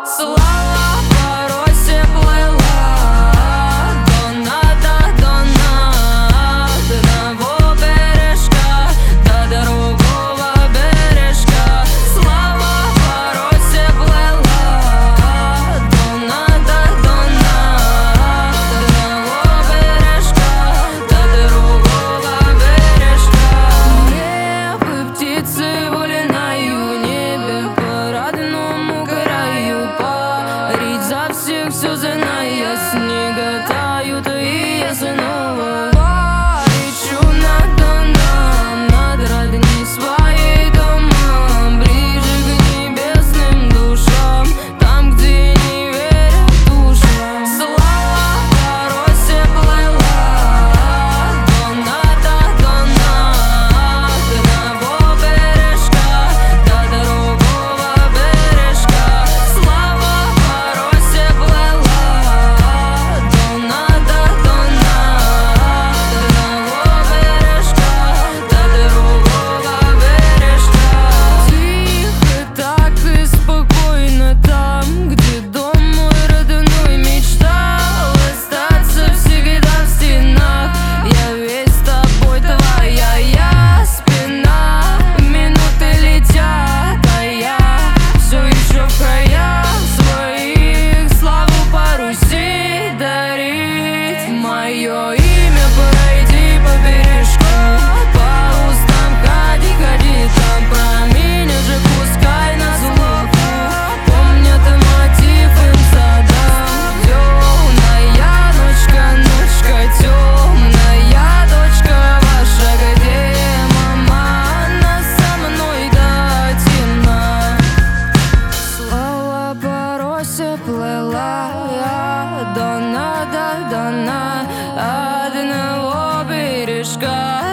Слава по росе плыла до одного бережка до другого бережка. Слава по росе плыла до одного бережка до другого бережка. Небо птицы воли на небе по родному краю парить за всех все зная снега тают, и я снова полечу над Доном, над родней своей домом, ближе к небесным душам, там, где не верят душам. Слава по росе плыла до одного бережка до другого бережка. Слава по росе плыла до одного бережка до другого бережка. Тихо так и спокойно там, где дом мой родной. Мечтал остаться всегда в стенах. Я весь с тобой, твоя спина. Минуты летят, а я все еще в краях своих. Славу по Руси дарить, мое имя пройди по бережку, по устам ходи, ходи там про меня же пускай на слуху помнят мотив им садам. Темная ночка темная, дочка ваша, где мама? Она со мной до темна. Слава по росе плыла до одного бережка